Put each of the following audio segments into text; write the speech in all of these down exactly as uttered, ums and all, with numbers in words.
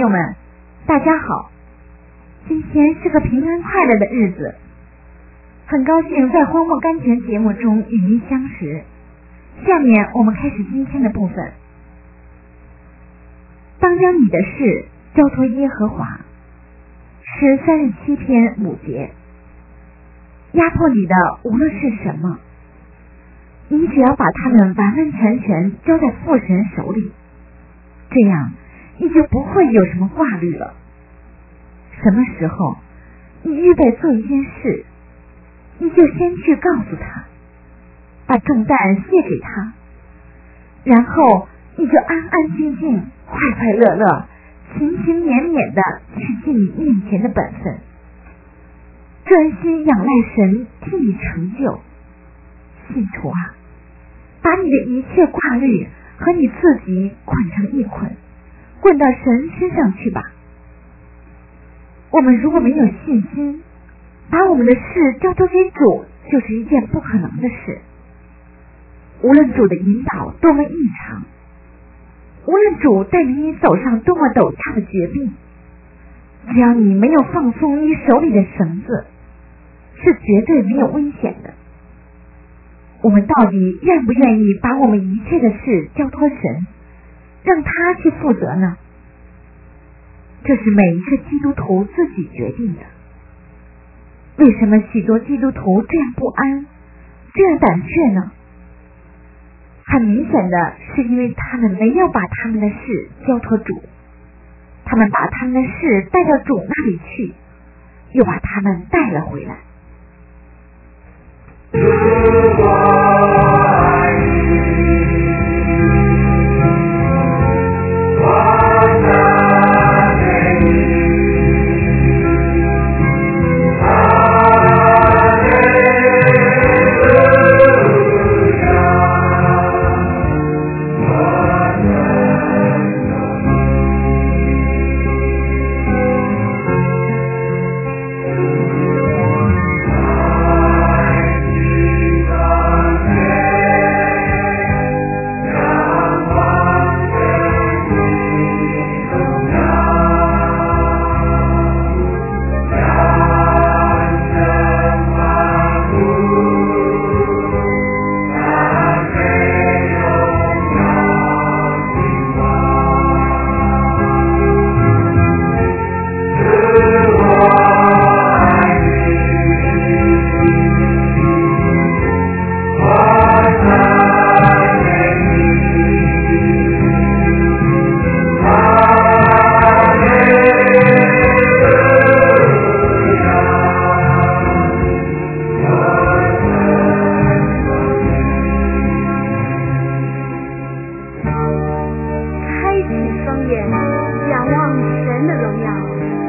友们，大家好！今天是个平安快乐的日子，很高兴在荒漠甘泉节目中与您相识。下面我们开始今天的部分。当将你的事交托耶和华，诗三十七篇五节。压迫你的无论是什么，你只要把它们完完全全交在父神手里，这样你就不会有什么挂虑了。什么时候你预备做一件事，你就先去告诉他，把重担卸给他，然后你就安安静静、快快乐乐、勤勤勉勉的去尽你面前的本分，专心仰赖神替你成就。信徒啊，把你的一切挂虑和你自己捆成一捆，滚到神身上去吧。我们如果没有信心，把我们的事交托给主，就是一件不可能的事。无论主的引导多么异常，无论主带领你走上多么陡峭的绝壁，只要你没有放松你手里的绳子，是绝对没有危险的。我们到底愿不愿意把我们一切的事交托神，让他去负责呢？这是每一个基督徒自己决定的。为什么许多基督徒这样不安，这样胆怯呢？很明显的是因为他们没有把他们的事交托主，他们把他们的事带到主那里去，又把他们带了回来。如果爱你，我赞美你。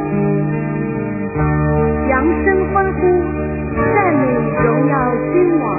扬声欢呼，赞美荣耀君王。